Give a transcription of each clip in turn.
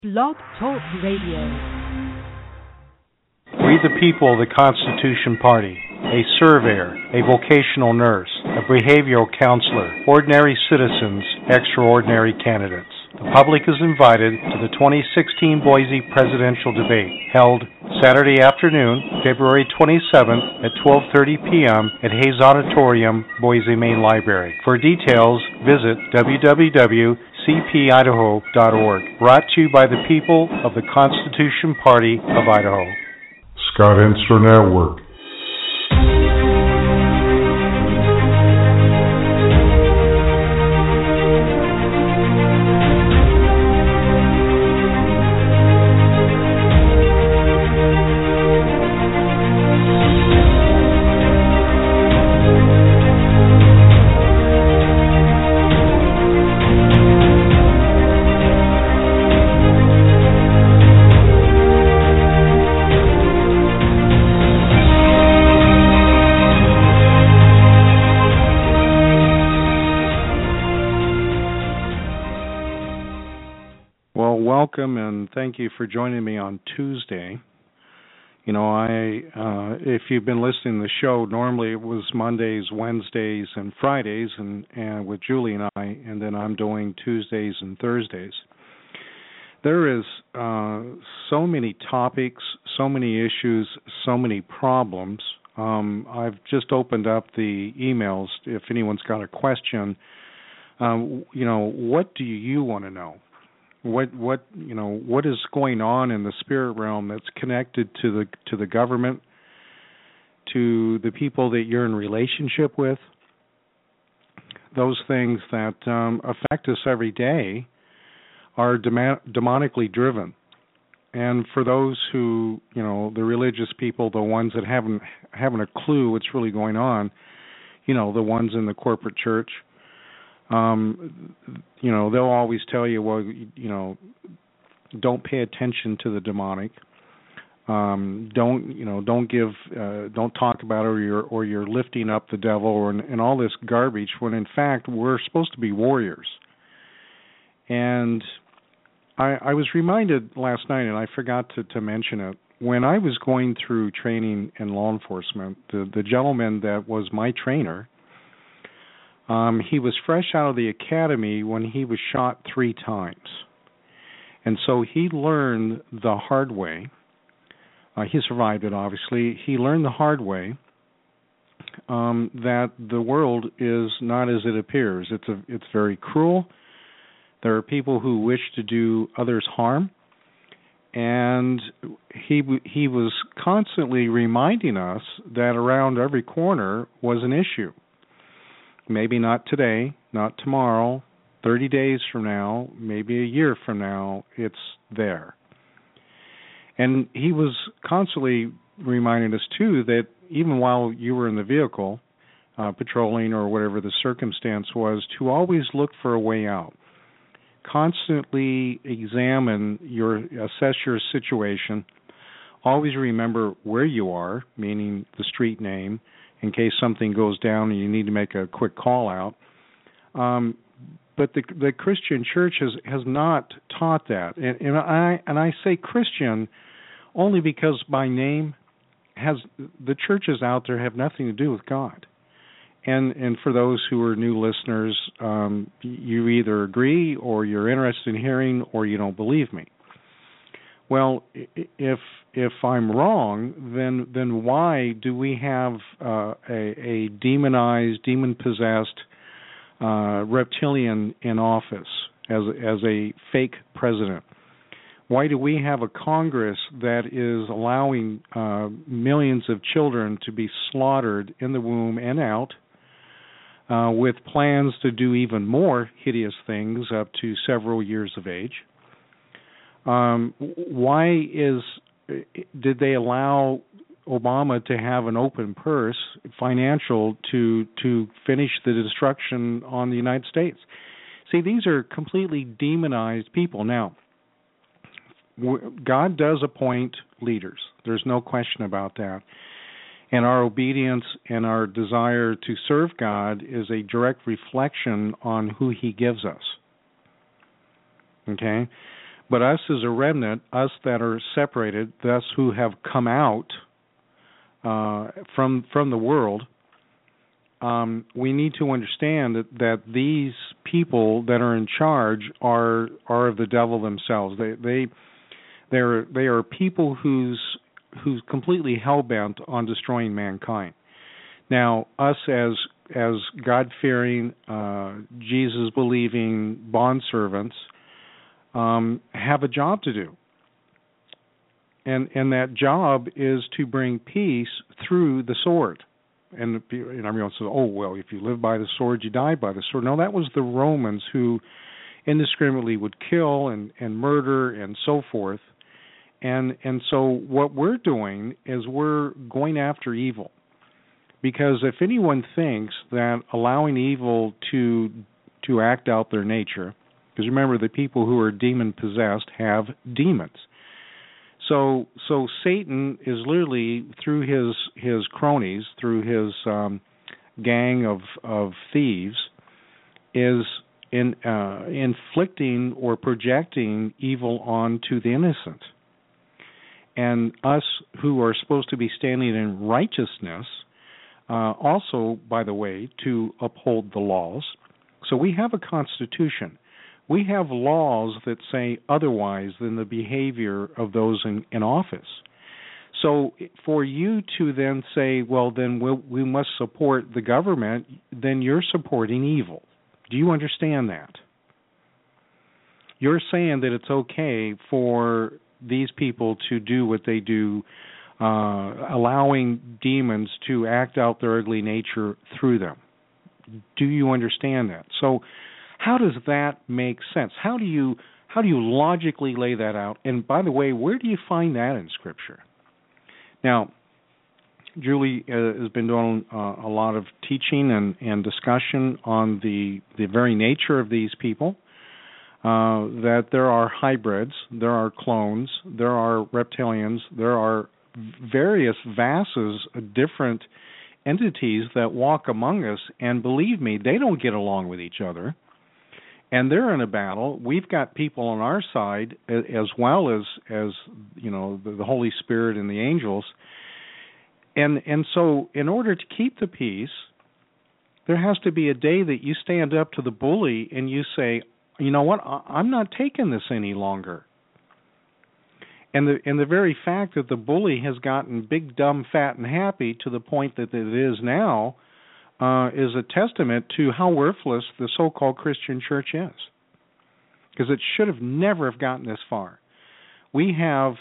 Blog Talk Radio. We the people of the Constitution Party, a surveyor, a vocational nurse, a behavioral counselor, ordinary citizens, extraordinary candidates. The public is invited to the 2016 Boise presidential debate, held Saturday afternoon, February 27th at 12:30 p.m. at Hayes Auditorium, Boise Main Library. For details, visit www.cpidaho.org. Brought to you by the people of the Constitution Party of Idaho. Scott Ensler Network. Welcome and thank you for joining me on Tuesday. You know, if you've been listening to the show, normally it was Mondays, Wednesdays, and Fridays, and with Julie and I, and then I'm doing Tuesdays and Thursdays. There is so many topics, so many issues, so many problems. I've just opened up the emails. If anyone's got a question, what do you want to know? What is going on in the spirit realm that's connected to the government, to the people that you're in relationship with? Those things that affect us every day are demonically driven. And for those who, the religious people, the ones that haven't a clue what's really going on, the ones in the corporate church, they'll always tell you, well, don't pay attention to the demonic. Don't talk about it, or you're lifting up the devil, and all this garbage. When in fact we're supposed to be warriors. And I was reminded last night, and I forgot to mention it. When I was going through training in law enforcement, the gentleman that was my trainer. He was fresh out of the academy when he was shot 3 times. And so he learned the hard way. He survived it, obviously. He learned the hard way that the world is not as it appears. It's very cruel. There are people who wish to do others harm. And he was constantly reminding us that around every corner was an issue. Maybe not today, not tomorrow, 30 days from now, maybe a year from now, it's there. And he was constantly reminding us, too, that even while you were in the vehicle, patrolling or whatever the circumstance was, to always look for a way out. Constantly assess your situation. Always remember where you are, meaning the street name, in case something goes down and you need to make a quick call out. But the Christian church has not taught that. And I say Christian only because by name the churches out there have nothing to do with God. And for those who are new listeners, you either agree or you're interested in hearing or you don't believe me. Well, if I'm wrong, then why do we have a demonized, demon-possessed reptilian in office as a fake president? Why do we have a Congress that is allowing millions of children to be slaughtered in the womb and out, with plans to do even more hideous things up to several years of age? Why did they allow Obama to have an open purse, financial, to finish the destruction on the United States? See, these are completely demonized people. Now, God does appoint leaders. There's no question about that. And our obedience and our desire to serve God is a direct reflection on who He gives us. Okay? But us as a remnant, us that are separated, thus who have come out from the world, we need to understand that these people that are in charge are of the devil themselves. They are people who's completely hell-bent on destroying mankind. Now, us as God-fearing, Jesus-believing bondservants have a job to do. And that job is to bring peace through the sword. And everyone says, oh, well, if you live by the sword, you die by the sword. No, that was the Romans who indiscriminately would kill and murder and so forth. And so what we're doing is we're going after evil. Because if anyone thinks that allowing evil to act out their nature, because remember, the people who are demon-possessed have demons. So Satan is literally, through his cronies, through his gang of thieves, is inflicting or projecting evil onto the innocent. And us who are supposed to be standing in righteousness, also, by the way, to uphold the laws. So we have a constitution. We have laws that say otherwise than the behavior of those in office. So for you to then say, well, then we must support the government, then you're supporting evil. Do you understand that? You're saying that it's okay for these people to do what they do, allowing demons to act out their ugly nature through them. Do you understand that? So how does that make sense? How do you logically lay that out? And by the way, where do you find that in Scripture? Now, Julie has been doing a lot of teaching and discussion on the very nature of these people, that there are hybrids, there are clones, there are reptilians, there are various vases of different entities that walk among us, and believe me, they don't get along with each other. And they're in a battle. We've got people on our side, as well as the Holy Spirit and the angels. And so, in order to keep the peace, there has to be a day that you stand up to the bully and you say, you know what, I'm not taking this any longer. And the very fact that the bully has gotten big, dumb, fat, and happy to the point that it is now is a testament to how worthless the so-called Christian church is. Because it should have never have gotten this far. We have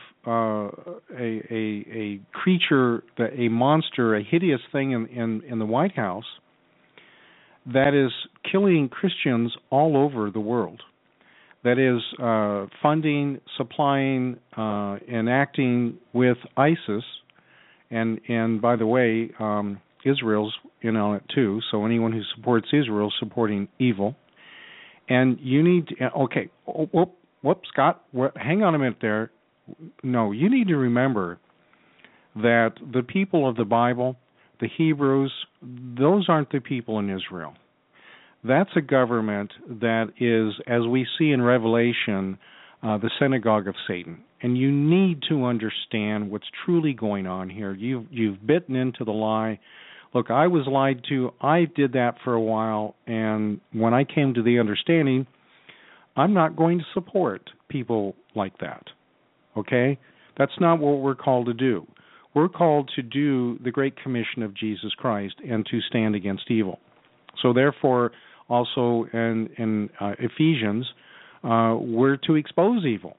a creature, a monster, a hideous thing in the White House that is killing Christians all over the world. That is funding, supplying, and acting with ISIS, and by the way, Israel's in on it too. So anyone who supports Israel is supporting evil. And you need to, okay. Whoops, Scott. Hang on a minute there. No, you need to remember that the people of the Bible, the Hebrews, those aren't the people in Israel. That's a government that is, as we see in Revelation, the synagogue of Satan. And you need to understand what's truly going on here. You've bitten into the lie. Look, I was lied to. I did that for a while, and when I came to the understanding, I'm not going to support people like that. Okay? That's not what we're called to do. We're called to do the Great Commission of Jesus Christ and to stand against evil. So therefore, also in Ephesians, we're to expose evil.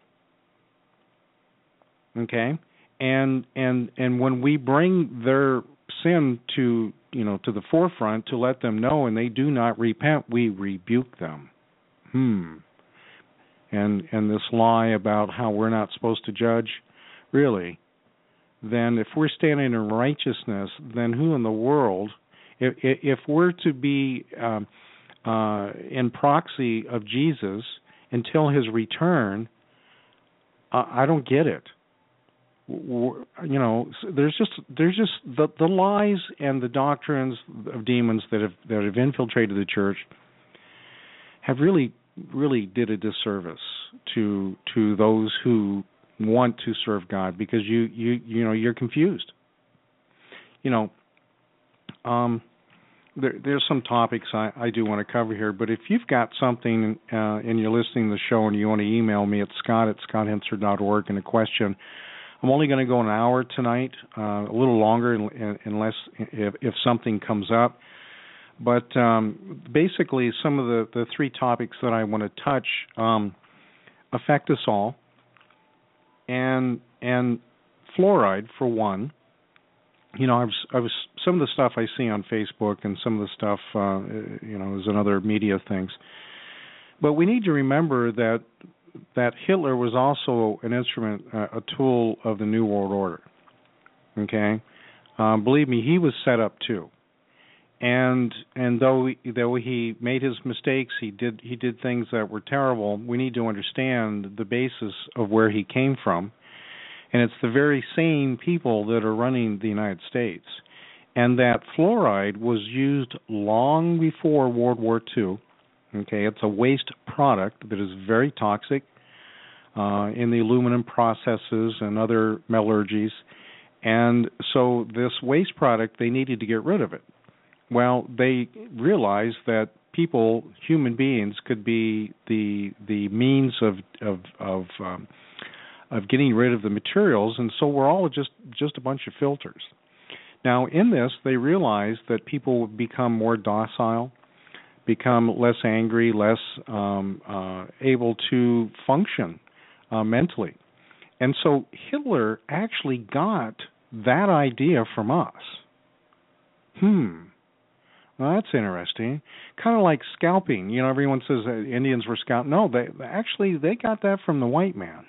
Okay? And when we bring their sin to the forefront to let them know, and they do not repent, we rebuke them. And this lie about how we're not supposed to judge, really, then if we're standing in righteousness, then who in the world, if we're to be in proxy of Jesus until his return, I don't get it. There's just the lies and the doctrines of demons that have infiltrated the church have really did a disservice to those who want to serve God, because you're confused. There's some topics I do want to cover here, but if you've got something and you're listening to the show and you want to email me at scott@scotthensler.org and a question, I'm only going to go an hour tonight, a little longer unless if something comes up. But basically, some of the three topics that I want to touch affect us all, and fluoride for one. I was some of the stuff I see on Facebook and some of the stuff is in other media things. But we need to remember that Hitler was also an instrument, a tool of the New World Order. Okay, believe me, he was set up too. And though he made his mistakes, he did things that were terrible. We need to understand the basis of where he came from. And it's the very same people that are running the United States. And that fluoride was used long before World War II. Okay, it's a waste product that is very toxic in the aluminum processes and other metallurgies. And so this waste product, they needed to get rid of it. Well, they realized that people, human beings, could be the means of getting rid of the materials, and so we're all just a bunch of filters. Now, in this, they realized that people would become more docile, become less angry, less able to function mentally. And so Hitler actually got that idea from us. Well, that's interesting. Kind of like scalping. Everyone says that Indians were scalped. No, they got that from the white man.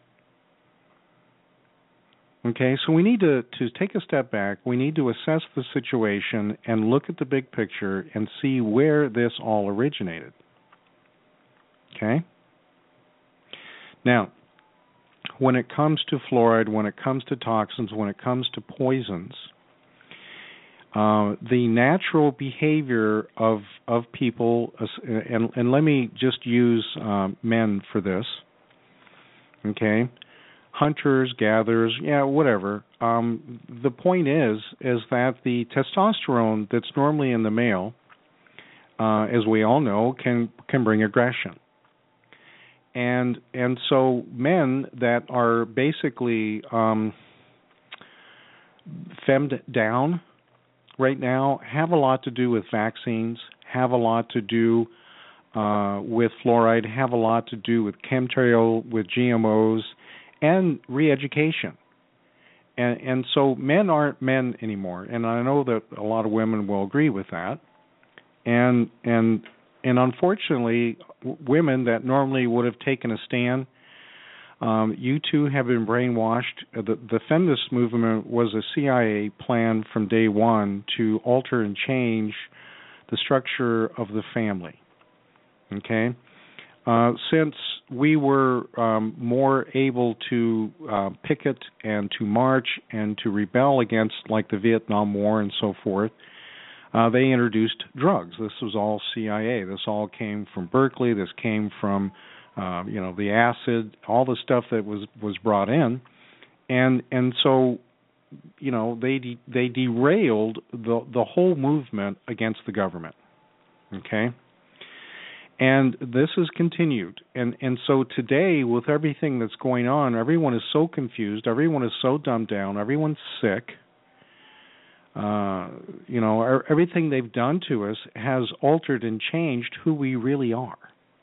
Okay, so we need to take a step back. We need to assess the situation and look at the big picture and see where this all originated. Okay? Now, when it comes to fluoride, when it comes to toxins, when it comes to poisons, the natural behavior of people, and let me just use men for this, okay? Hunters, gatherers, whatever. The point is that the testosterone that's normally in the male, as we all know, can bring aggression. And so men that are basically femmed down right now have a lot to do with vaccines, have a lot to do with fluoride, have a lot to do with chemtrail, with GMOs, and re-education. And so men aren't men anymore. And I know that a lot of women will agree with that. And unfortunately, women that normally would have taken a stand, you too have been brainwashed. The feminist movement was a CIA plan from day one to alter and change the structure of the family. Okay? Since we were more able to picket and to march and to rebel against, like, the Vietnam War and so forth, they introduced drugs. This was all CIA. This all came from Berkeley. This came from, the acid, all the stuff that was brought in, and so, they derailed the whole movement against the government. Okay. And this has continued. And so today, with everything that's going on, everyone is so confused, everyone is so dumbed down, everyone's sick. Everything they've done to us has altered and changed who we really are.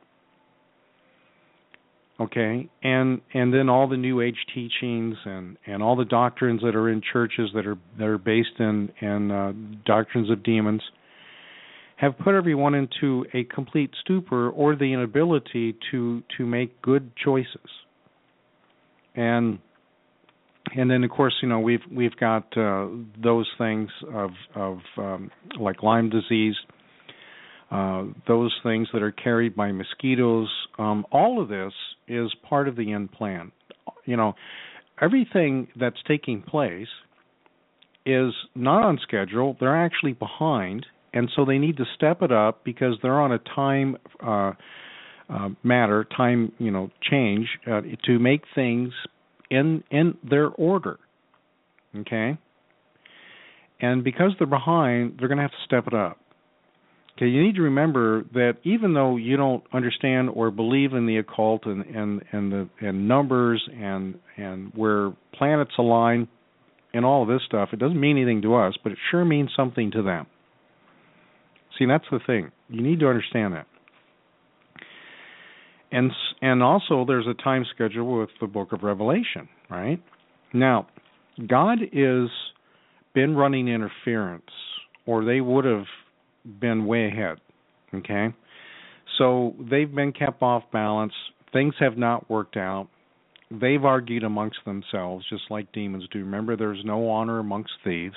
Okay? And then all the New Age teachings and all the doctrines that are in churches that are based in doctrines of demons have put everyone into a complete stupor or the inability to make good choices. And then, of course, we've got those things of like Lyme disease, those things that are carried by mosquitoes. All of this is part of the end plan. Everything that's taking place is not on schedule. They're actually behind. And so they need to step it up because they're on a time matter, time, change, to make things in their order. Okay? And because they're behind, they're going to have to step it up. Okay, you need to remember that even though you don't understand or believe in the occult and numbers and where planets align and all of this stuff, it doesn't mean anything to us, but it sure means something to them. See, that's the thing. You need to understand that. And also there's a time schedule with the book of Revelation, right? Now, God is been running interference, or they would have been way ahead, okay? So they've been kept off balance. Things have not worked out. They've argued amongst themselves, just like demons do. Remember, there's no honor amongst thieves.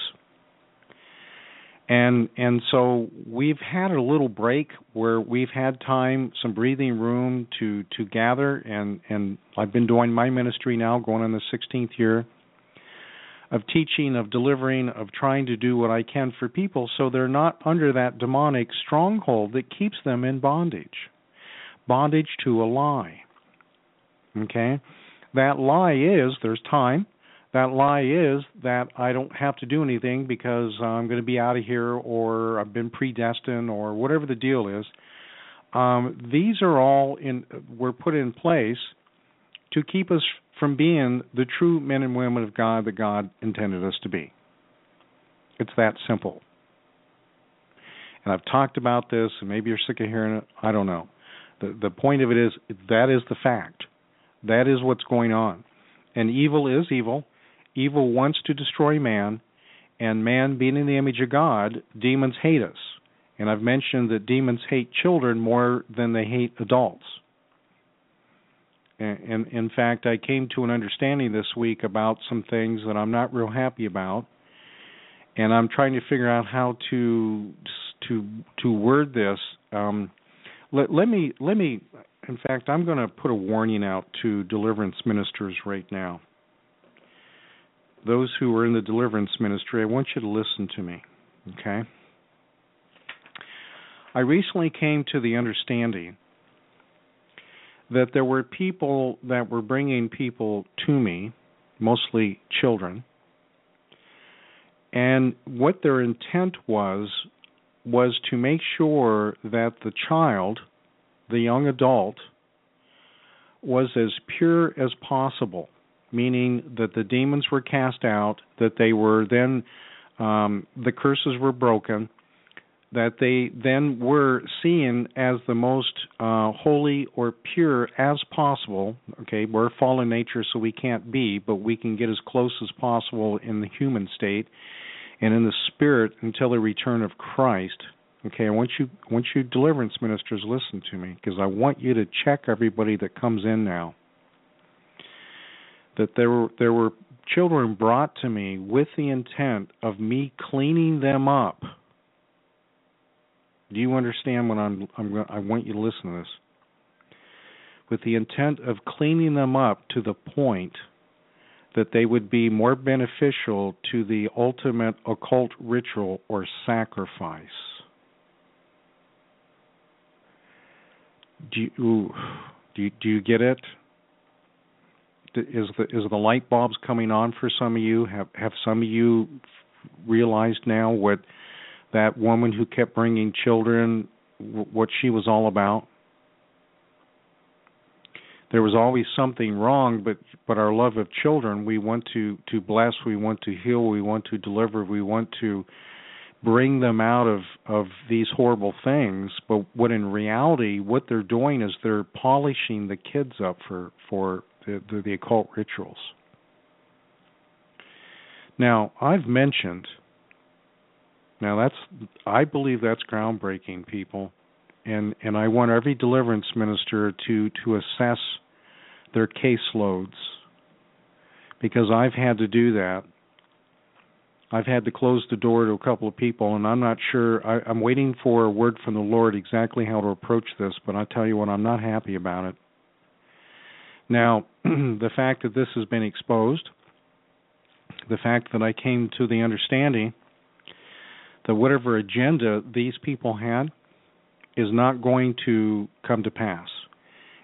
And so we've had a little break where we've had time, some breathing room to gather, and I've been doing my ministry now, going on the 16th year, of teaching, of delivering, of trying to do what I can for people so they're not under that demonic stronghold that keeps them in bondage to a lie. Okay? That lie is there's time. That lie is that I don't have to do anything because I'm going to be out of here, or I've been predestined, or whatever the deal is. These are all were put in place to keep us from being the true men and women of God that God intended us to be. It's that simple. And I've talked about this, and maybe you're sick of hearing it. I don't know. The point of it is that is the fact. That is what's going on. And evil is evil. Evil wants to destroy man, and man being in the image of God, demons hate us. And I've mentioned that demons hate children more than they hate adults. And in fact, I came to an understanding this week about some things that I'm not real happy about, and I'm trying to figure out how to word this. Let me. In fact, I'm going to put a warning out to deliverance ministers right now. Those who are in the deliverance ministry, I want you to listen to me, okay? I recently came to the understanding that there were people that were bringing people to me, mostly children, and what their intent was to make sure that the child, the young adult, was as pure as possible, meaning that the demons were cast out, that they were then, the curses were broken, that they then were seen as the most holy or pure as possible. Okay, we're fallen nature, so we can't be, but we can get as close as possible in the human state and in the spirit until the return of Christ. Okay, I want you deliverance ministers, listen to me, because I want you to check everybody that comes in now. That there were children brought to me with the intent of me cleaning them up. Do you understand what I want you to listen to this? With the intent of cleaning them up to the point that they would be more beneficial to the ultimate occult ritual or sacrifice. Do you get it? Is the light bulbs coming on for some of you? Have some of you realized now what that woman who kept bringing children, what she was all about? There was always something wrong, but our love of children, we want to bless, we want to heal, we want to deliver, we want to bring them out of these horrible things. But what in reality, what they're doing is they're polishing the kids up for the occult rituals. Now, I've mentioned, I believe that's groundbreaking, people, and I want every deliverance minister to assess their caseloads, because I've had to do that. I've had to close the door to a couple of people, and I'm not sure. I'm waiting for a word from the Lord exactly how to approach this, but I tell you what, I'm not happy about it. Now, the fact that this has been exposed, the fact that I came to the understanding that whatever agenda these people had is not going to come to pass.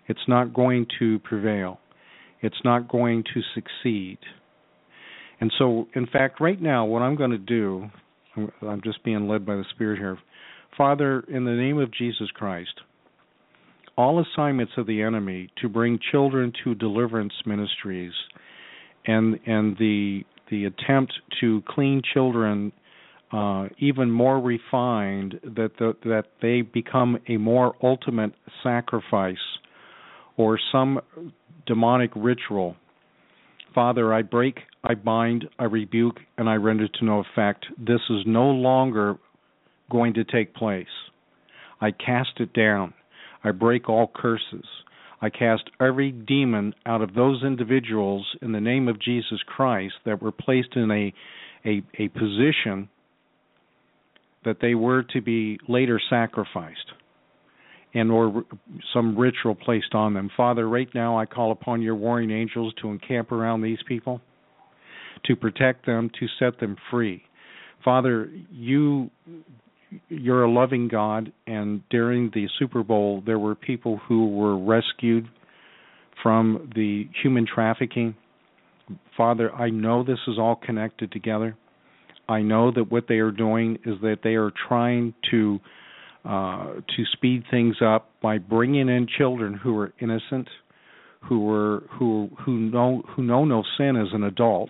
It's not going to prevail. It's not going to succeed. And so, in fact, right now, what I'm going to do, I'm just being led by the Spirit here. Father, in the name of Jesus Christ, all assignments of the enemy to bring children to deliverance ministries and the attempt to clean children even more refined, that they become a more ultimate sacrifice or some demonic ritual. Father, I break, I bind, I rebuke, and I render to no effect. This is no longer going to take place. I cast it down. I break all curses. I cast every demon out of those individuals in the name of Jesus Christ that were placed in a position that they were to be later sacrificed, and or some ritual placed on them. Father, right now I call upon your warring angels to encamp around these people, to protect them, to set them free. Father, you're a loving God, and during the Super Bowl there were people who were rescued from the human trafficking. Father, I know this is all connected together. I know that what they are doing is that they are trying to speed things up by bringing in children who are innocent, who know no sin as an adult.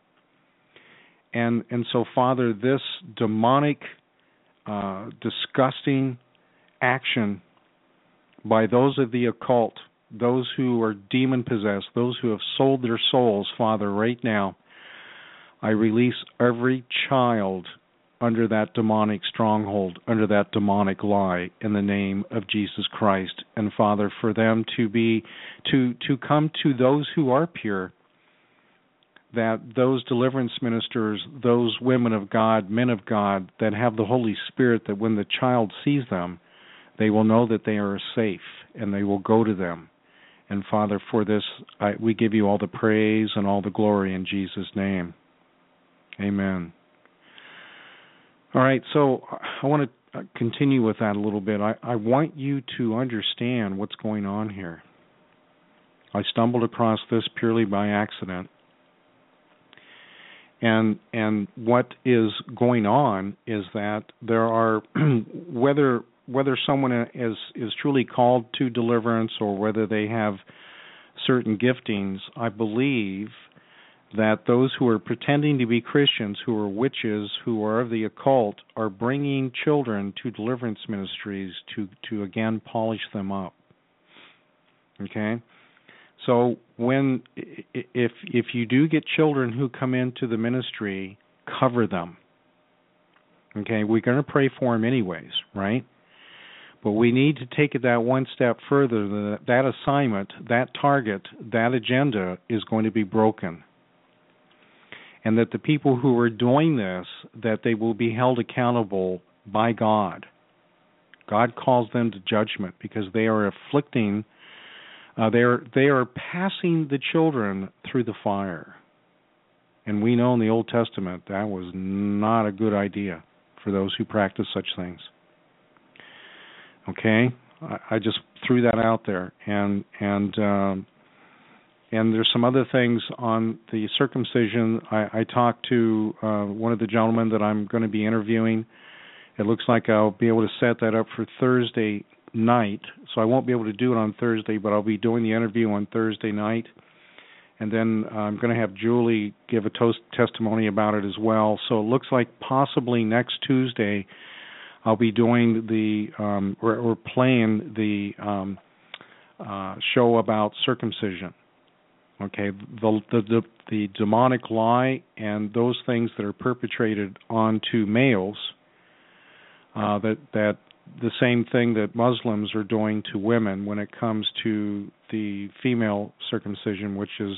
And so, Father, this demonic, disgusting action by those of the occult, those who are demon-possessed, those who have sold their souls, Father, right now, I release every child under that demonic stronghold, under that demonic lie, in the name of Jesus Christ. And Father, for them to come to those who are pure, that those deliverance ministers, those women of God, men of God, that have the Holy Spirit, that when the child sees them, they will know that they are safe, and they will go to them. And Father, for this, we give you all the praise and all the glory in Jesus' name. Amen. All right, so I want to continue with that a little bit. I want you to understand what's going on here. I stumbled across this purely by accident. And what is going on is that there are, whether someone is truly called to deliverance or whether they have certain giftings, I believe that those who are pretending to be Christians, who are witches, who are of the occult, are bringing children to deliverance ministries to again polish them up. Okay? So if you do get children who come into the ministry, cover them. Okay? We're going to pray for them anyways, right? But we need to take it that one step further. That assignment, that target, that agenda is going to be broken. And that the people who are doing this, that they will be held accountable by God. God calls them to judgment because they are afflicting, they are passing the children through the fire. And we know in the Old Testament that was not a good idea for those who practice such things. Okay? I just threw that out there. And there's some other things on the circumcision. I talked to one of the gentlemen that I'm going to be interviewing. It looks like I'll be able to set that up for Thursday night. So I won't be able to do it on Thursday, but I'll be doing the interview on Thursday night. And then I'm going to have Julie give a testimony about it as well. So it looks like possibly next Tuesday I'll be doing we're playing the show about circumcision. Okay, the demonic lie and those things that are perpetrated onto males, that the same thing that Muslims are doing to women when it comes to the female circumcision, which is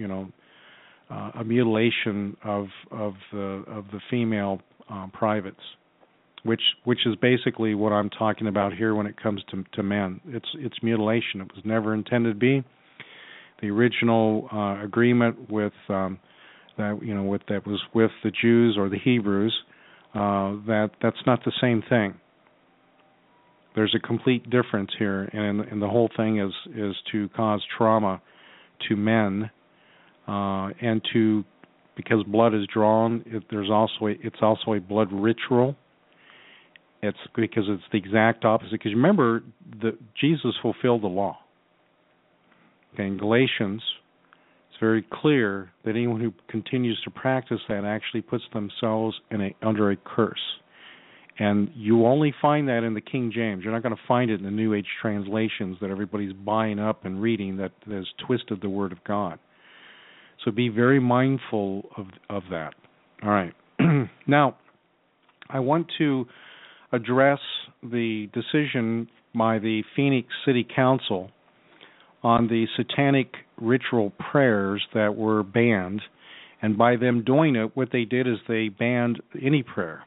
a mutilation of the female privates, which is basically what I'm talking about here when it comes to men. It's mutilation. It was never intended to be. The original agreement with that was with the Jews or the Hebrews, that's not the same thing. There's a complete difference here, and the whole thing is to cause trauma to men, and to, because blood is drawn. It's also a blood ritual. It's because it's the exact opposite. Because remember, Jesus fulfilled the law. Okay, in Galatians, it's very clear that anyone who continues to practice that actually puts themselves under a curse. And you only find that in the King James. You're not going to find it in the New Age translations that everybody's buying up and reading that has twisted the Word of God. So be very mindful of that. All right. Now, I want to address the decision by the Phoenix City Council on the satanic ritual prayers that were banned. And by them doing it, what they did is they banned any prayer.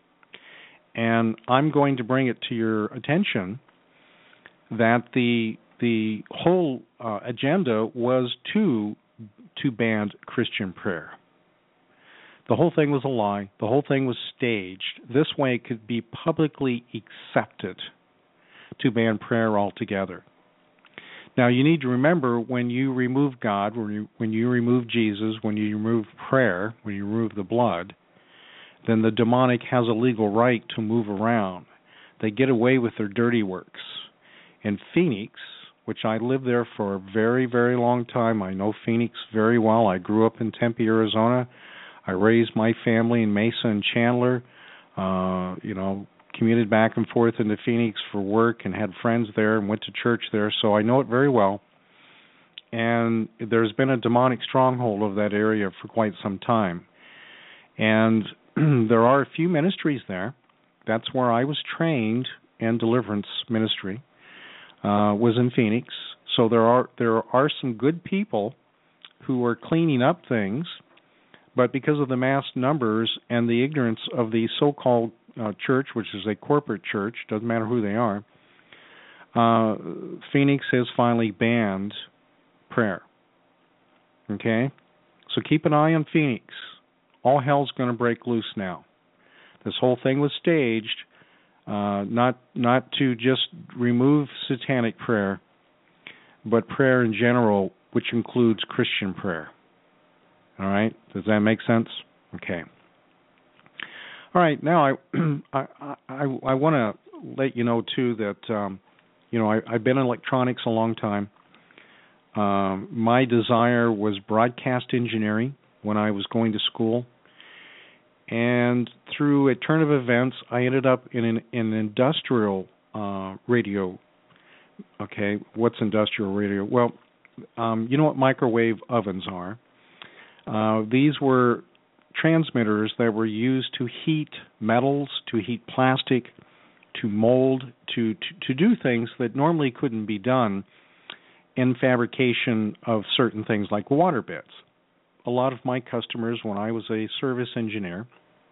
And I'm going to bring it to your attention that the whole agenda was to ban Christian prayer. The whole thing was a lie. The whole thing was staged. This way it could be publicly accepted to ban prayer altogether. Now, you need to remember, when you remove God, when you remove Jesus, when you remove prayer, when you remove the blood, then the demonic has a legal right to move around. They get away with their dirty works. In Phoenix, which I lived there for a very, very long time, I know Phoenix very well. I grew up in Tempe, Arizona. I raised my family in Mesa and Chandler. Commuted back and forth into Phoenix for work and had friends there and went to church there, so I know it very well. And there's been a demonic stronghold of that area for quite some time. And there are a few ministries there. That's where I was trained, and deliverance ministry was in Phoenix. So there are some good people who are cleaning up things, but because of the mass numbers and the ignorance of the so-called church, which is a corporate church, doesn't matter who they are, Phoenix has finally banned prayer. Okay? So keep an eye on Phoenix. All hell's going to break loose now. This whole thing was staged, not to just remove satanic prayer, but prayer in general, which includes Christian prayer. All right? Does that make sense? Okay. All right. Now, I want to let you know too that I've been in electronics a long time. My desire was broadcast engineering when I was going to school, and through a turn of events, I ended up in an industrial radio. Okay, what's industrial radio? Well, you know what microwave ovens are. These were transmitters that were used to heat metals, to heat plastic, to mold, to do things that normally couldn't be done in fabrication of certain things like water beds. A lot of my customers, when I was a service engineer,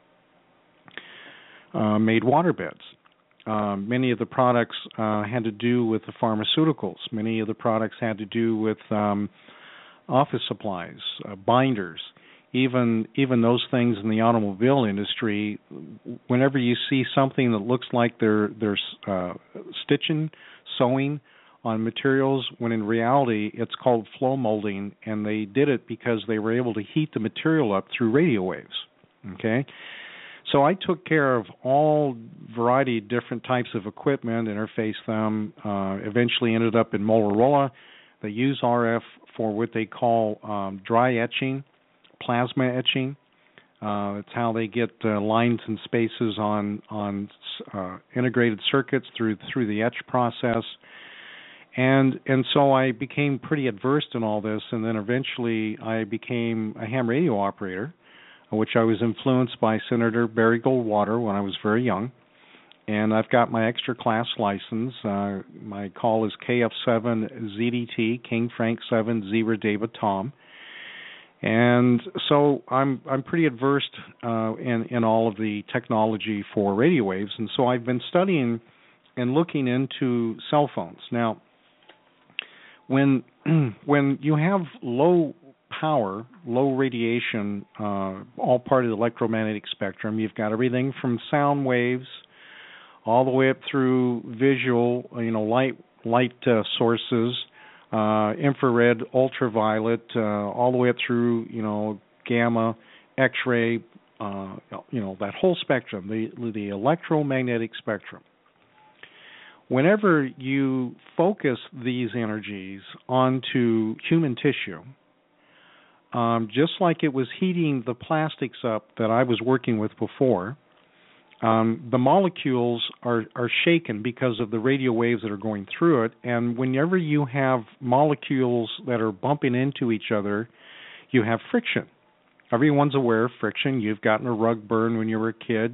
made water beds. Many of the products had to do with the pharmaceuticals. Many of the products had to do with office supplies, binders, even those things in the automobile industry. Whenever you see something that looks like they're stitching, sewing on materials, when in reality it's called flow molding, and they did it because they were able to heat the material up through radio waves. Okay? So I took care of all variety of different types of equipment, interfaced them, eventually ended up in Motorola. They use RF for what they call dry etching, plasma etching. It's how they get lines and spaces on integrated circuits through the etch process. And so I became pretty adverse in all this, and then eventually I became a ham radio operator, which I was influenced by Senator Barry Goldwater when I was very young. And I've got my extra class license. My call is KF7ZDT, King Frank 7 Zebra David Tom. And so I'm pretty adverse in all of the technology for radio waves. And so I've been studying and looking into cell phones. Now, when you have low power, low radiation, all part of the electromagnetic spectrum, you've got everything from sound waves all the way up through visual, light sources, infrared, ultraviolet, all the way up through, gamma, X-ray, that whole spectrum, the electromagnetic spectrum. Whenever you focus these energies onto human tissue, just like it was heating the plastics up that I was working with before, the molecules are shaken because of the radio waves that are going through it. And whenever you have molecules that are bumping into each other, you have friction. Everyone's aware of friction. You've gotten a rug burn when you were a kid.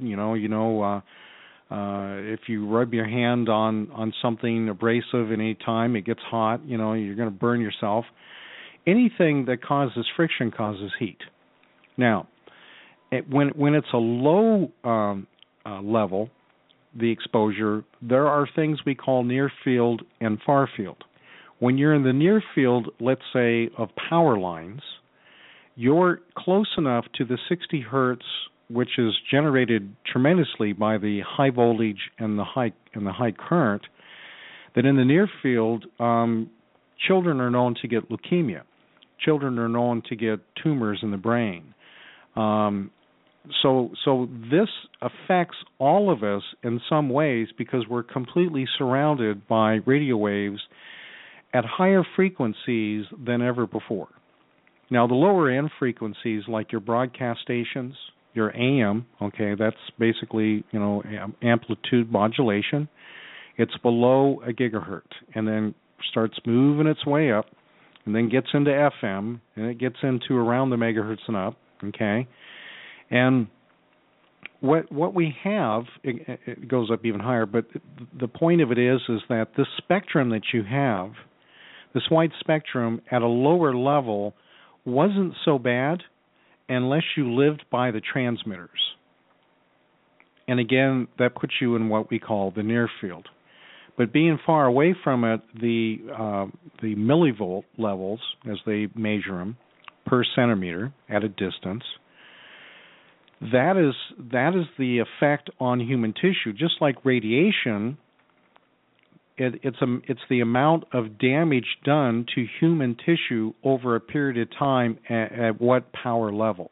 If you rub your hand on something abrasive at any time, it gets hot. You're going to burn yourself. Anything that causes friction causes heat. Now, when it's a low level, the exposure, there are things we call near field and far field. When you're in the near field, let's say, of power lines, you're close enough to the 60 hertz, which is generated tremendously by the high voltage and the high current, that in the near field, children are known to get leukemia. Children are known to get tumors in the brain. So this affects all of us in some ways because we're completely surrounded by radio waves at higher frequencies than ever before. Now, the lower end frequencies, like your broadcast stations, your AM, that's basically, amplitude modulation. It's below a gigahertz and then starts moving its way up and then gets into FM and it gets into around the megahertz and up, And what we have, it goes up even higher, but the point of it is that this spectrum that you have, this wide spectrum at a lower level wasn't so bad unless you lived by the transmitters. And again, that puts you in what we call the near field. But being far away from it, the millivolt levels, as they measure them, per centimeter at a distance, that is the effect on human tissue. Just like radiation, it's the amount of damage done to human tissue over a period of time at what power level,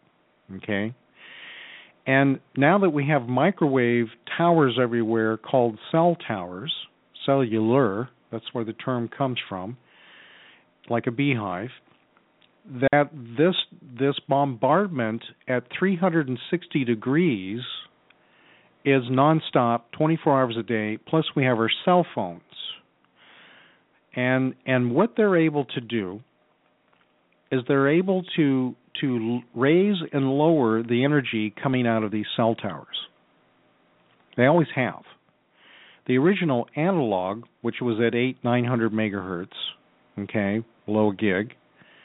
And now that we have microwave towers everywhere called cell towers, cellular, that's where the term comes from, like a beehive, that this bombardment at 360 degrees is nonstop, 24 hours a day, plus we have our cell phones. And what they're able to do is they're able to raise and lower the energy coming out of these cell towers. They always have. The original analog, which was at 900 megahertz, below a gig,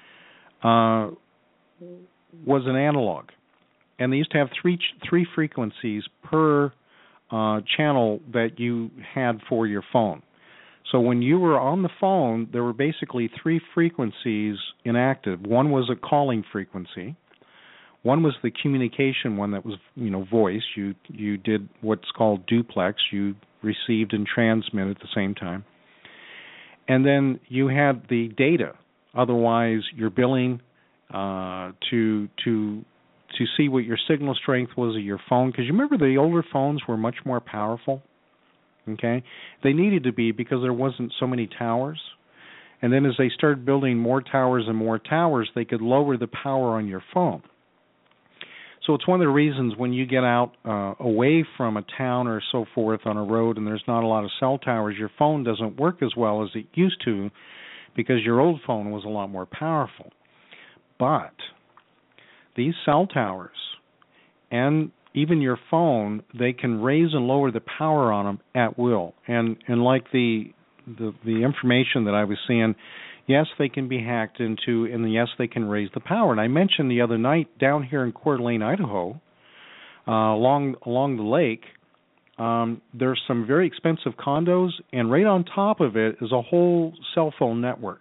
was an analog. And they used to have three frequencies per channel that you had for your phone. So when you were on the phone, there were basically three frequencies inactive. One was a calling frequency. One was the communication one that was, voice. You did what's called duplex. You received and transmitted at the same time. And then you had the data. Otherwise, you're billing to see what your signal strength was of your phone. Because you remember the older phones were much more powerful. They needed to be because there wasn't so many towers. And then as they started building more towers and more towers, they could lower the power on your phone. So it's one of the reasons when you get out away from a town or so forth on a road and there's not a lot of cell towers, your phone doesn't work as well as it used to because your old phone was a lot more powerful. But these cell towers and even your phone, they can raise and lower the power on them at will. And like the information that I was seeing, yes, they can be hacked into, and yes, they can raise the power. And I mentioned the other night down here in Coeur d'Alene, Idaho, along the lake, there's some very expensive condos, and right on top of it is a whole cell phone network.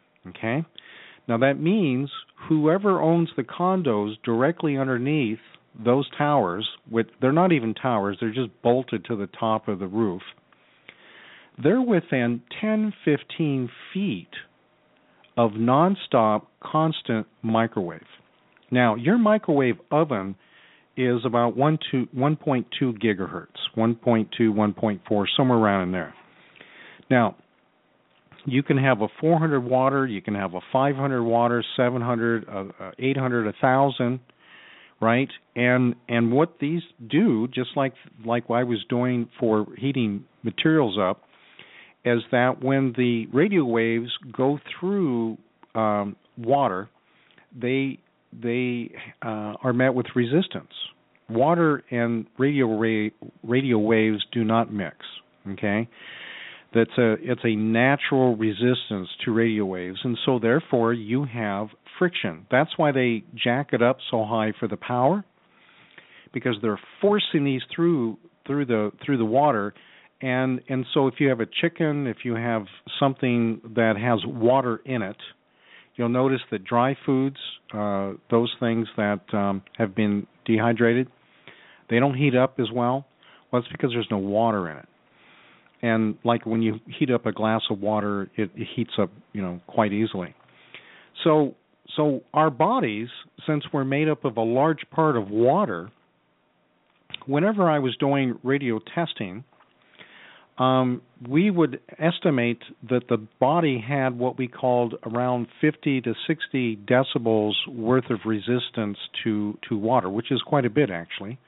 Now that means whoever owns the condos directly underneath those towers, they're not even towers, they're just bolted to the top of the roof. They're within 10, 15 feet of nonstop, constant microwave. Now, your microwave oven is about 1.2 gigahertz, 1.2, 1.4, somewhere around in there. Now, you can have a 400 water, you can have a 500 water, 700, 800, 1,000, right? And what these do, just like I was doing for heating materials up, is that when the radio waves go through water, they are met with resistance. Water and radio waves do not mix. Okay, it's a natural resistance to radio waves, and so therefore you have friction. That's why they jack it up so high for the power, because they're forcing these through the water. And so if you have a chicken, if you have something that has water in it, you'll notice that dry foods, those things that have been dehydrated, they don't heat up as well. Well, it's because there's no water in it. And like when you heat up a glass of water, it heats up, quite easily. So our bodies, since we're made up of a large part of water, whenever I was doing radio testing, we would estimate that the body had what we called around 50 to 60 decibels worth of resistance to water, which is quite a bit actually.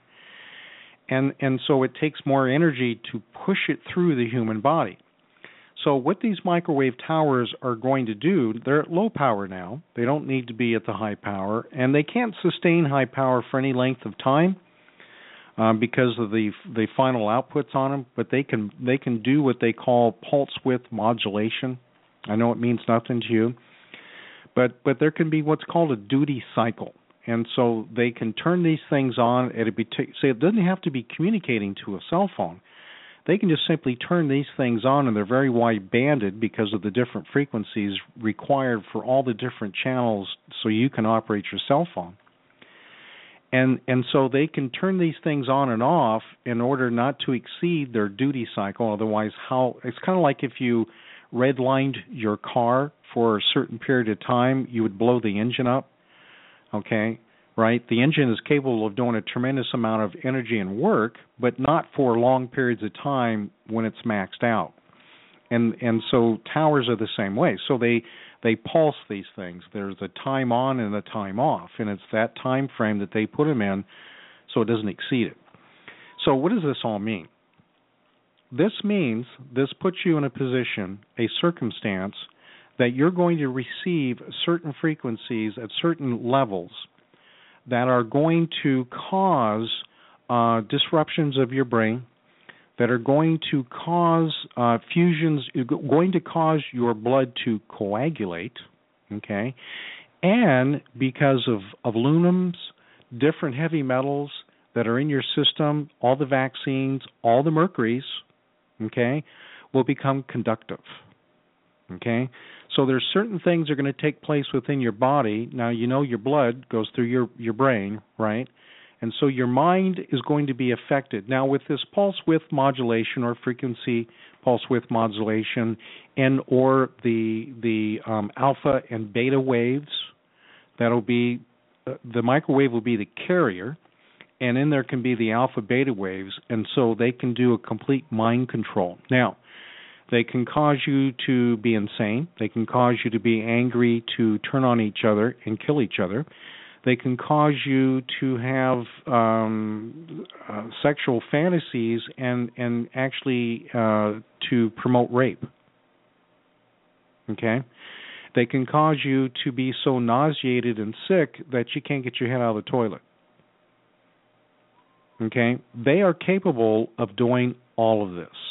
And so it takes more energy to push it through the human body. So what these microwave towers are going to do, they're at low power now. They don't need to be at the high power, and they can't sustain high power for any length of time. Because of the final outputs on them, but they can do what they call pulse width modulation. I know it means nothing to you, but there can be what's called a duty cycle, and so they can turn these things on. Say it doesn't have to be communicating to a cell phone. They can just simply turn these things on, and they're very wide banded because of the different frequencies required for all the different channels, so you can operate your cell phone. And so they can turn these things on and off in order not to exceed their duty cycle. Otherwise, it's kind of like if you redlined your car for a certain period of time, you would blow the engine up. Okay, right? The engine is capable of doing a tremendous amount of energy and work, but not for long periods of time when it's maxed out. And so towers are the same way. So they pulse these things. There's a time on and a time off, and it's that time frame that they put them in so it doesn't exceed it. So what does this all mean? This means this puts you in a position, a circumstance, that you're going to receive certain frequencies at certain levels that are going to cause disruptions of your brain, that are going to cause fusions, going to cause your blood to coagulate, okay? And because of aluminums, different heavy metals that are in your system, all the vaccines, all the mercuries, okay, will become conductive, okay? So there's certain things that are going to take place within your body. Now, your blood goes through your brain, right? And so your mind is going to be affected. Now, with this pulse width modulation or frequency pulse width modulation, and or the alpha and beta waves, that'll be the microwave will be the carrier, and in there can be the alpha beta waves, and so they can do a complete mind control. Now, they can cause you to be insane. They can cause you to be angry, to turn on each other and kill each other. They can cause you to have sexual fantasies and actually to promote rape. Okay? They can cause you to be so nauseated and sick that you can't get your head out of the toilet. Okay? They are capable of doing all of this.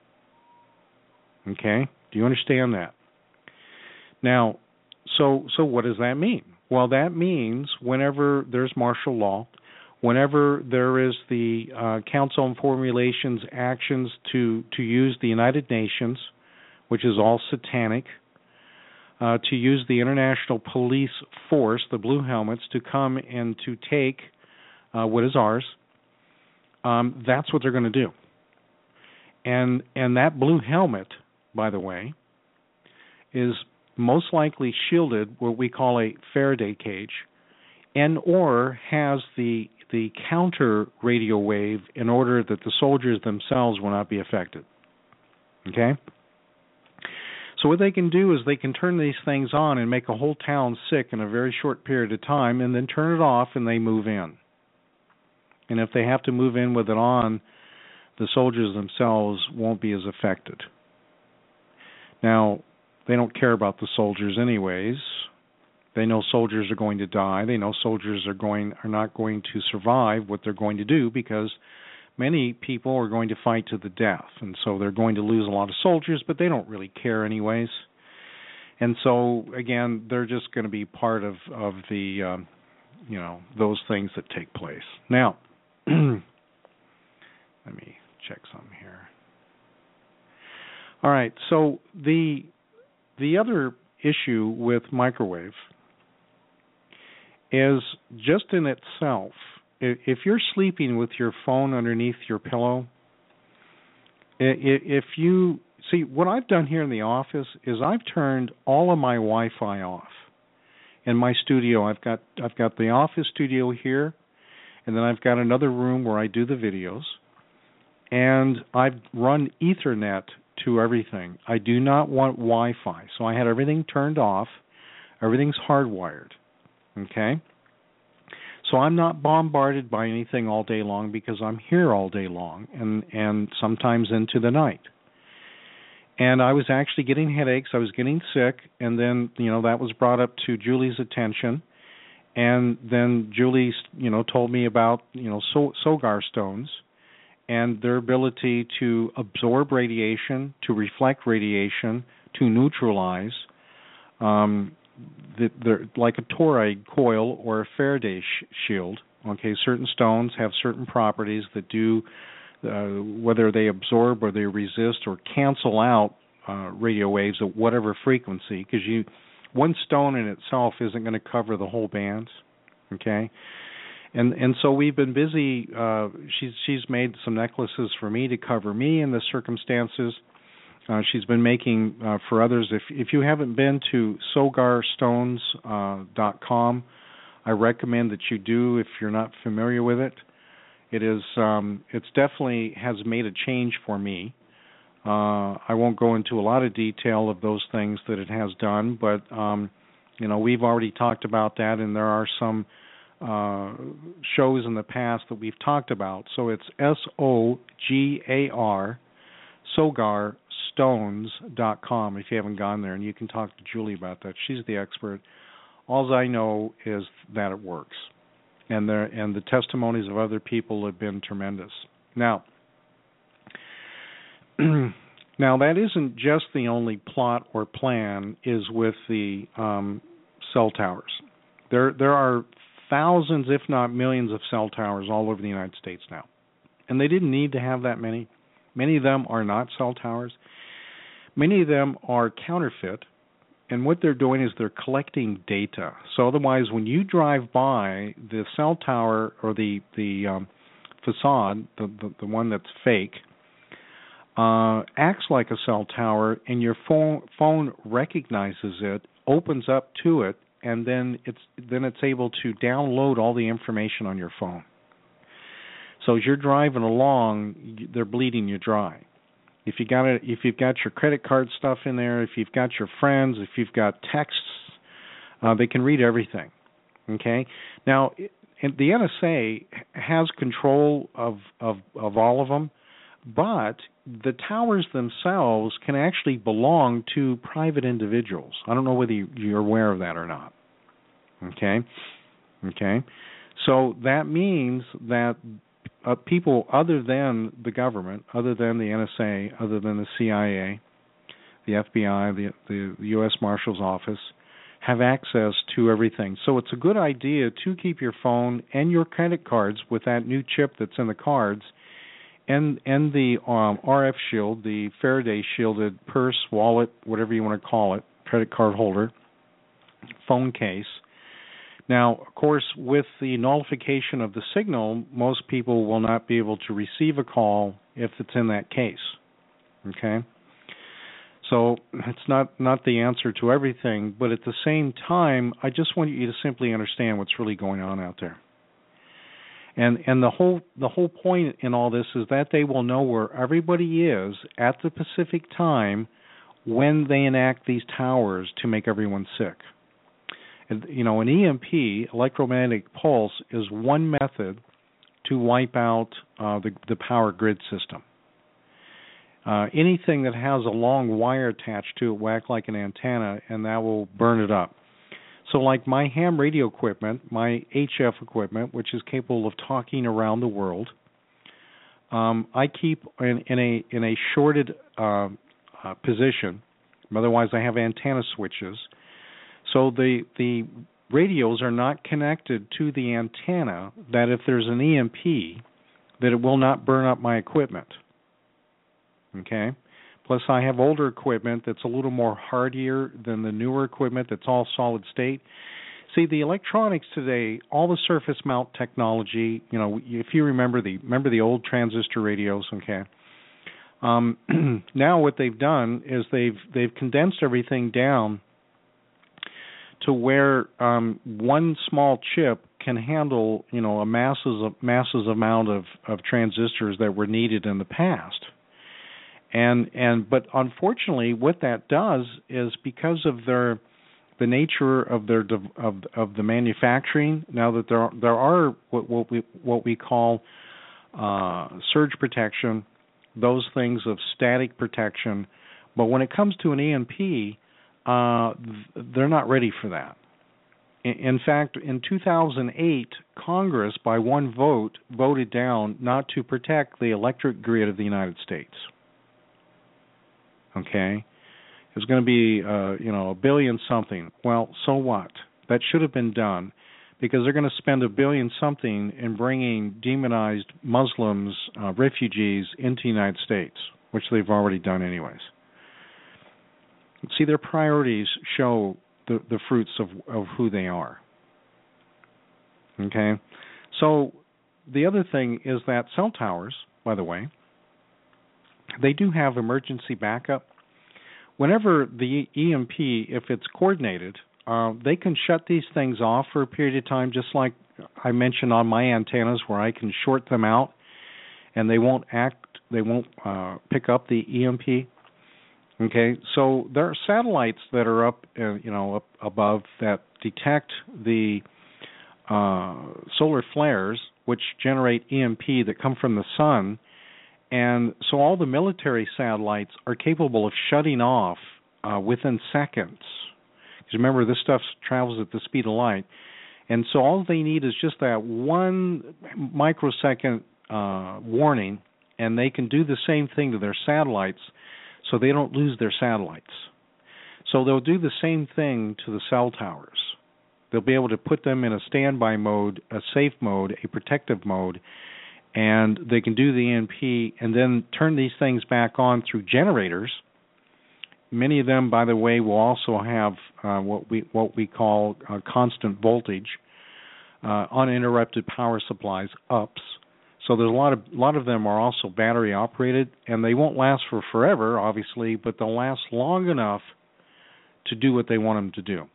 Okay? Do you understand that? Now, so what does that mean? Well, that means whenever there's martial law, whenever there is the Council on Foreign Relations actions to use the United Nations, which is all satanic, to use the international police force, the Blue Helmets, to come and to take what is ours, that's what they're going to do. And that blue helmet, by the way, is most likely shielded what we call a Faraday cage, and or has the counter radio wave in order that the soldiers themselves will not be affected. Okay? So what they can do is they can turn these things on and make a whole town sick in a very short period of time, and then turn it off and they move in. And if they have to move in with it on, the soldiers themselves won't be as affected. Now, they don't care about the soldiers anyways. They know soldiers are going to die. They know soldiers are not going to survive what they're going to do, because many people are going to fight to the death, and so they're going to lose a lot of soldiers, but they don't really care anyways. And so again, they're just going to be part of the those things that take place. Now, let me check something here. All right, so the other issue with microwave is just in itself, if you're sleeping with your phone underneath your pillow, if you see, what I've done here in the office is I've turned all of my Wi-Fi off. In my studio, I've got the office studio here, and then I've got another room where I do the videos, and I've run Ethernet to everything. I do not want Wi-Fi, so I had everything turned off. Everything's hardwired. Okay? So I'm not bombarded by anything all day long, because I'm here all day long and sometimes into the night. And I was actually getting headaches. I was getting sick, and then, that was brought up to Julie's attention. And then Julie, told me about, Sogar stones and their ability to absorb radiation, to reflect radiation, to neutralize. They're like a toroid coil or a Faraday shield. Okay, certain stones have certain properties that do, whether they absorb or they resist or cancel out radio waves at whatever frequency, because one stone in itself isn't going to cover the whole band. Okay, and so we've been busy. She's made some necklaces for me to cover me in the circumstances. She's been making for others. If you haven't been to sogarstones.com, I recommend that you do if you're not familiar with it. It's definitely has made a change for me. I won't go into a lot of detail of those things that it has done, but we've already talked about that, and there are some shows in the past that we've talked about. So it's SOGAR, sogarstones.com, if you haven't gone there, and you can talk to Julie about that. She's the expert. All I know is that it works, and the testimonies of other people have been tremendous. Now that isn't just the only plot or plan is with the cell towers. There are thousands, if not millions, of cell towers all over the United States now, and they didn't need to have that many. Many of them are not cell towers. Many of them are counterfeit, and what they're doing is they're collecting data. So otherwise, when you drive by the cell tower or the facade, the one that's fake, acts like a cell tower, and your phone recognizes it, opens up to it, and then it's able to download all the information on your phone. So as you're driving along, they're bleeding you dry. If you've got your credit card stuff in there, if you've got your friends, if you've got texts, they can read everything. Okay. Now, the NSA has control of all of them, but the towers themselves can actually belong to private individuals. I don't know whether you're aware of that or not. Okay. So that means that people other than the government, other than the NSA, other than the CIA, the FBI, the U.S. Marshal's Office, have access to everything. So it's a good idea to keep your phone and your credit cards with that new chip that's in the cards, and the RF shield, the Faraday shielded purse, wallet, whatever you want to call it, credit card holder, phone case. Now, of course, with the nullification of the signal, most people will not be able to receive a call if it's in that case. Okay? So it's not the answer to everything, but at the same time, I just want you to simply understand what's really going on out there. And the whole point in all this is that they will know where everybody is at the Pacific time when they enact these towers to make everyone sick. And, an EMP, electromagnetic pulse, is one method to wipe out the power grid system. Anything that has a long wire attached to it will act like an antenna, and that will burn it up. So like my ham radio equipment, my HF equipment, which is capable of talking around the world, I keep in a shorted position. Otherwise, I have antenna switches. So the radios are not connected to the antenna, that if there's an EMP, that it will not burn up my equipment. Okay? Plus, I have older equipment that's a little more hardier than the newer equipment that's all solid state. See, the electronics today, all the surface mount technology, if you remember the old transistor radios, okay? Now what they've done is they've condensed everything down to where one small chip can handle, a massive amount of transistors that were needed in the past. But unfortunately, what that does is because of the nature of the manufacturing. Now that there are what we call surge protection, those things of static protection, but when it comes to an EMP, they're not ready for that. In fact, in 2008, Congress, by one vote, voted down not to protect the electric grid of the United States. Okay? It was going to be, $1 billion something. Well, so what? That should have been done because they're going to spend $1 billion something in bringing demonized Muslims, refugees into the United States, which they've already done anyways. See, their priorities show the fruits of who they are. Okay? So the other thing is that cell towers, by the way, they do have emergency backup. Whenever the EMP, if it's coordinated, they can shut these things off for a period of time, just like I mentioned on my antennas where I can short them out and they won't pick up the EMP. Okay, so there are satellites that are up above that detect the solar flares, which generate EMP that come from the sun, and so all the military satellites are capable of shutting off within seconds. Because remember, this stuff travels at the speed of light, and so all they need is just that 1 microsecond warning, and they can do the same thing to their satellites, so they don't lose their satellites. So they'll do the same thing to the cell towers. They'll be able to put them in a standby mode, a safe mode, a protective mode, and they can do the EMP and then turn these things back on through generators. Many of them, by the way, will also have what we call constant voltage, uninterrupted power supplies, UPS. So there's a lot of them are also battery operated, and they won't last for forever, obviously, but they'll last long enough to do what they want them to do.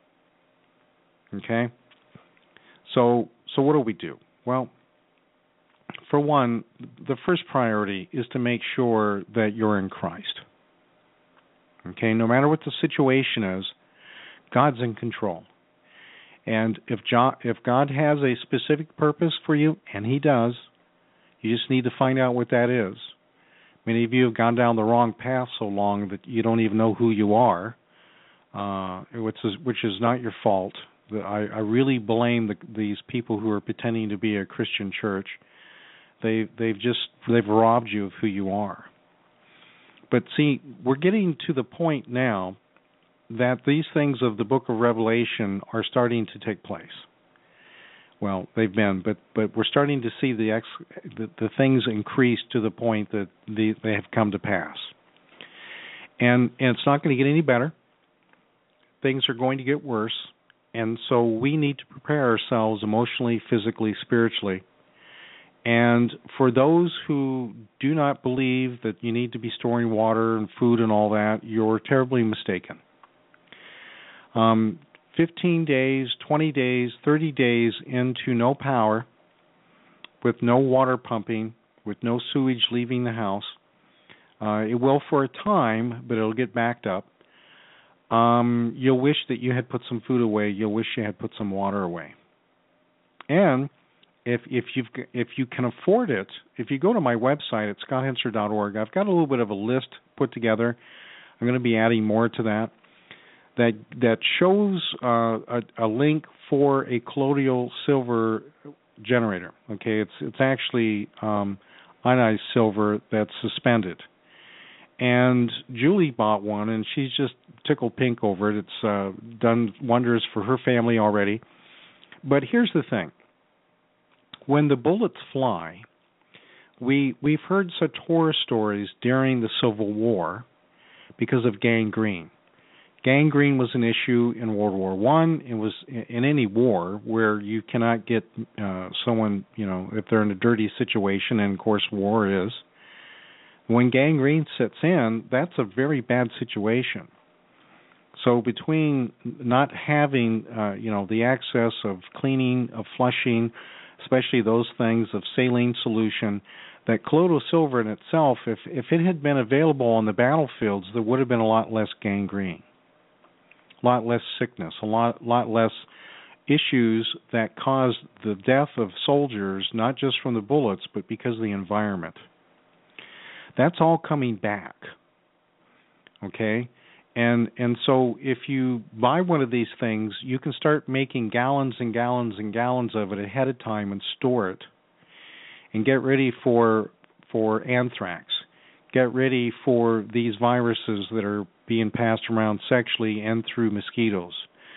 Okay? So what do we do? Well, for one, the first priority is to make sure that you're in Christ. Okay? No matter what the situation is, God's in control. And if God has a specific purpose for you, and He does, you just need to find out what that is. Many of you have gone down the wrong path so long that you don't even know who you are, which is not your fault. I really blame these people who are pretending to be a Christian church. They've robbed you of who you are. But see, we're getting to the point now that these things of the book of Revelation are starting to take place. Well, they've been, but we're starting to see the things increase to the point that they have come to pass. And it's not going to get any better. Things are going to get worse. And so we need to prepare ourselves emotionally, physically, spiritually. And for those who do not believe that you need to be storing water and food and all that, you're terribly mistaken. 15 days, 20 days, 30 days into no power, with no water pumping, with no sewage leaving the house, it will for a time, but it'll get backed up. You'll wish that you had put some food away. You'll wish you had put some water away. And if you can afford it, if you go to my website at scotthenser.org, I've got a little bit of a list put together. I'm going to be adding more to that shows a link for a colloidal silver generator. Okay, it's actually ionized silver that's suspended. And Julie bought one, and she's just tickled pink over it. It's done wonders for her family already. But here's the thing. When the bullets fly, we've heard such horror stories during the Civil War because of gangrene. Gangrene was an issue in World War I. It was in any war where you cannot get someone, if they're in a dirty situation, and of course war is. When gangrene sets in, that's a very bad situation. So between not having, the access of cleaning, of flushing, especially those things of saline solution, that colloidal silver in itself, if it had been available on the battlefields, there would have been a lot less gangrene, a lot less sickness, a lot less issues that caused the death of soldiers, not just from the bullets, but because of the environment. That's all coming back, okay? And so if you buy one of these things, you can start making gallons and gallons and gallons of it ahead of time and store it. And get ready for anthrax. Get ready for these viruses that are being passed around sexually and through mosquitoes.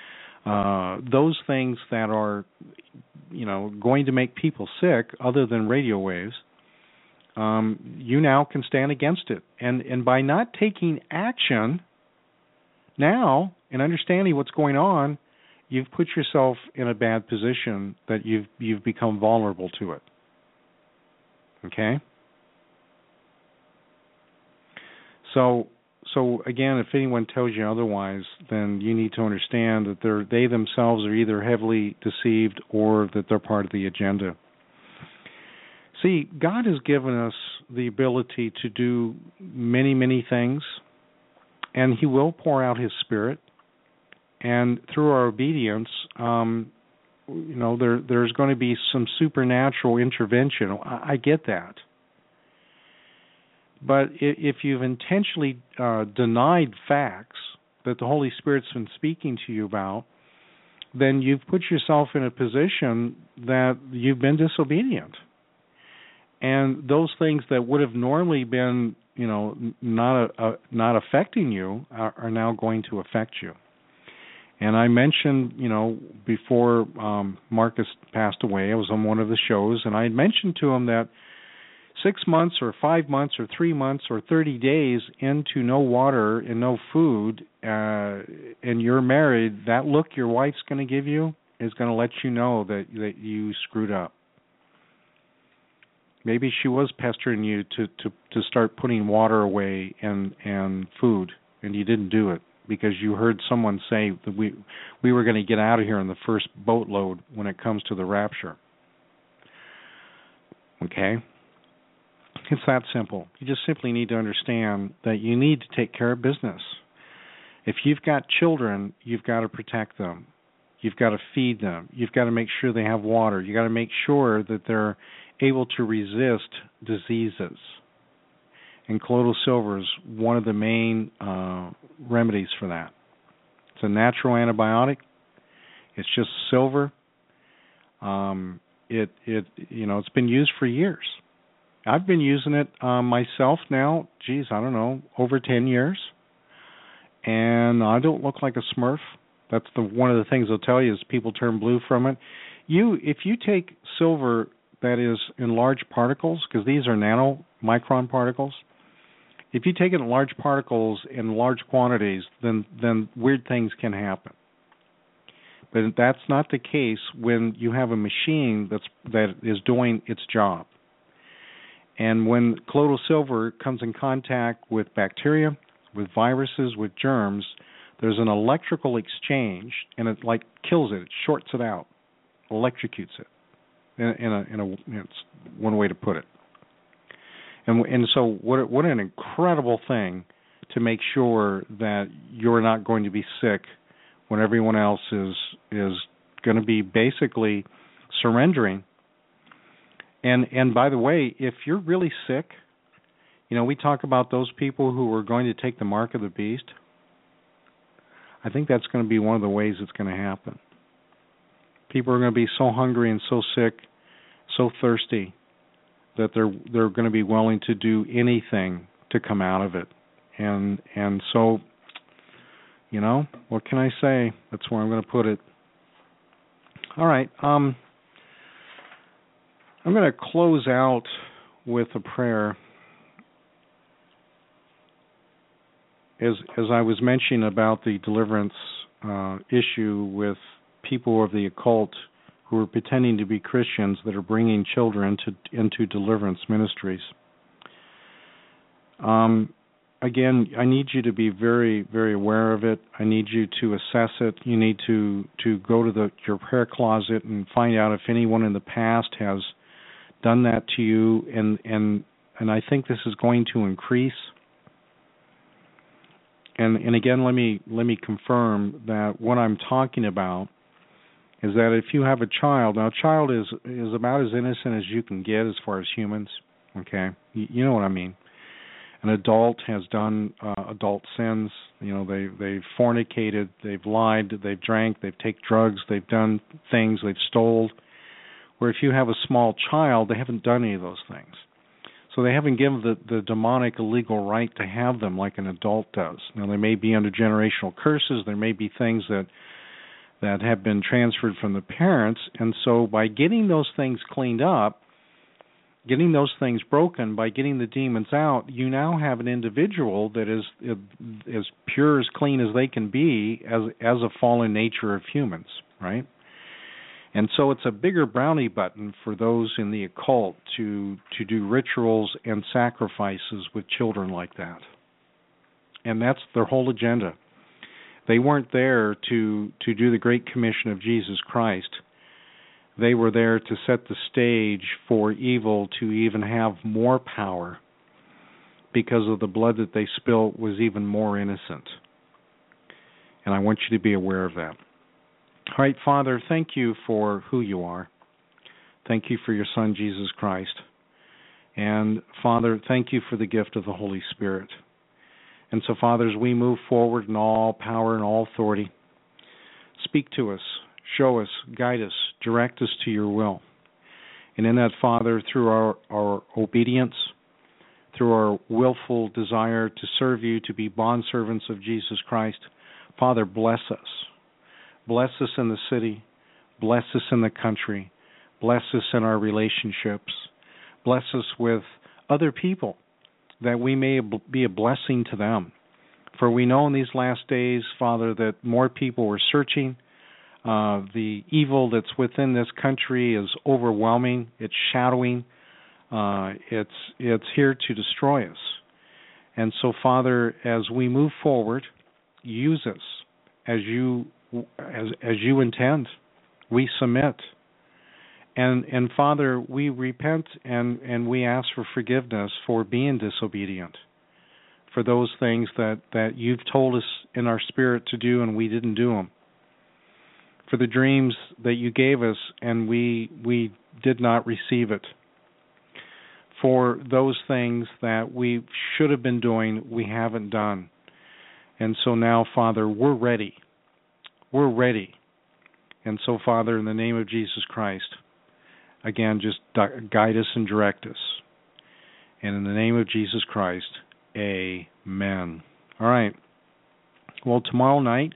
Those things that are, going to make people sick, other than radio waves, you now can stand against it. And by not taking action now and understanding what's going on, you've put yourself in a bad position that you've become vulnerable to it. Okay? So again, if anyone tells you otherwise, then you need to understand that they themselves are either heavily deceived or that they're part of the agenda. See, God has given us the ability to do many, many things, and He will pour out His Spirit. And through our obedience, there's going to be some supernatural intervention. I get that. But if you've intentionally denied facts that the Holy Spirit's been speaking to you about, then you've put yourself in a position that you've been disobedient. And those things that would have normally been, not affecting you are now going to affect you. And I mentioned, before Marcus passed away, I was on one of the shows, and I had mentioned to him that 6 months or 5 months or 3 months or 30 days into no water and no food, and you're married, that look your wife's going to give you is going to let you know that you screwed up. Maybe she was pestering you to start putting water away and food, and you didn't do it because you heard someone say that we were going to get out of here in the first boatload when it comes to the rapture. Okay? It's that simple. You just simply need to understand that you need to take care of business. If you've got children, you've got to protect them. You've got to feed them. You've got to make sure they have water. You've got to make sure that they're able to resist diseases. And colloidal silver is one of the main remedies for that. It's a natural antibiotic. It's just silver. It's been used for years. I've been using it myself now, over 10 years. And I don't look like a Smurf. That's one of the things they'll tell you is people turn blue from it. If you take silver that is in large particles, because these are nanomicron particles, if you take it in large particles in large quantities, then weird things can happen. But that's not the case when you have a machine that is doing its job. And when colloidal silver comes in contact with bacteria, with viruses, with germs, there's an electrical exchange, and it like kills it. It shorts it out, electrocutes it. It's one way to put it. And so what an incredible thing to make sure that you're not going to be sick when everyone else is going to be basically surrendering. And by the way, if you're really sick, we talk about those people who are going to take the mark of the beast. I think that's going to be one of the ways it's going to happen. People are going to be so hungry and so sick, so thirsty, that they're going to be willing to do anything to come out of it. And so, what can I say? That's where I'm going to put it. All right. I'm going to close out with a prayer. As I was mentioning about the deliverance issue with people of the occult who are pretending to be Christians that are bringing children into deliverance ministries. Again, I need you to be very, very aware of it. I need you to assess it. You need to go to your prayer closet and find out if anyone in the past has done that to you. And I think this is going to increase. And again, let me confirm that what I'm talking about is that if you have a child, now a child is about as innocent as you can get as far as humans. Okay, you know what I mean. An adult has done adult sins. They've fornicated, they've lied, they've drank, they've taken drugs, they've done things, they've stole. Where if you have a small child, they haven't done any of those things. So they haven't given the demonic a legal right to have them like an adult does. Now, they may be under generational curses. There may be things that have been transferred from the parents. And so by getting those things cleaned up, getting those things broken, by getting the demons out, you now have an individual that is as pure, as clean as they can be as a fallen nature of humans, right? And so it's a bigger brownie button for those in the occult to do rituals and sacrifices with children like that. And that's their whole agenda. They weren't there to do the Great Commission of Jesus Christ. They were there to set the stage for evil to even have more power because of the blood that they spilt was even more innocent. And I want you to be aware of that. All right, Father, thank you for who you are. Thank you for your Son, Jesus Christ. And, Father, thank you for the gift of the Holy Spirit. And so, Father, as we move forward in all power and all authority, speak to us, show us, guide us, direct us to your will. And in that, Father, through our obedience, through our willful desire to serve you, to be bondservants of Jesus Christ, Father, bless us. Bless us in the city. Bless us in the country. Bless us in our relationships. Bless us with other people, that we may be a blessing to them. For we know in these last days, Father, that more people are searching. The evil that's within this country is overwhelming. It's shadowing. It's here to destroy us. And so, Father, as we move forward, use us as you intend. We submit. And Father, we repent and we ask for forgiveness for being disobedient, for those things that you've told us in our spirit to do and we didn't do them, for the dreams that you gave us and we did not receive it, for those things that we should have been doing we haven't done. And so now, Father, we're ready. We're ready. And so, Father, in the name of Jesus Christ, again, just guide us and direct us. And in the name of Jesus Christ, amen. All right. Well, tomorrow night,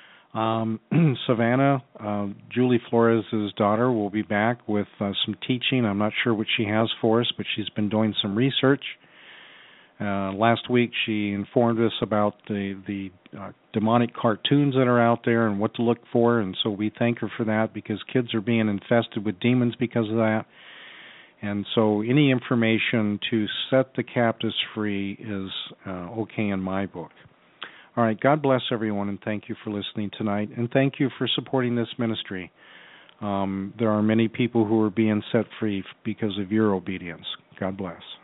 Savannah, Julie Flores' daughter, will be back with some teaching. I'm not sure what she has for us, but she's been doing some research. Last week she informed us about the demonic cartoons that are out there and what to look for, and so we thank her for that, because kids are being infested with demons because of that. And so any information to set the captives free is okay in my book. All right, God bless everyone, and thank you for listening tonight, and thank you for supporting this ministry. There are many people who are being set free because of your obedience. God bless.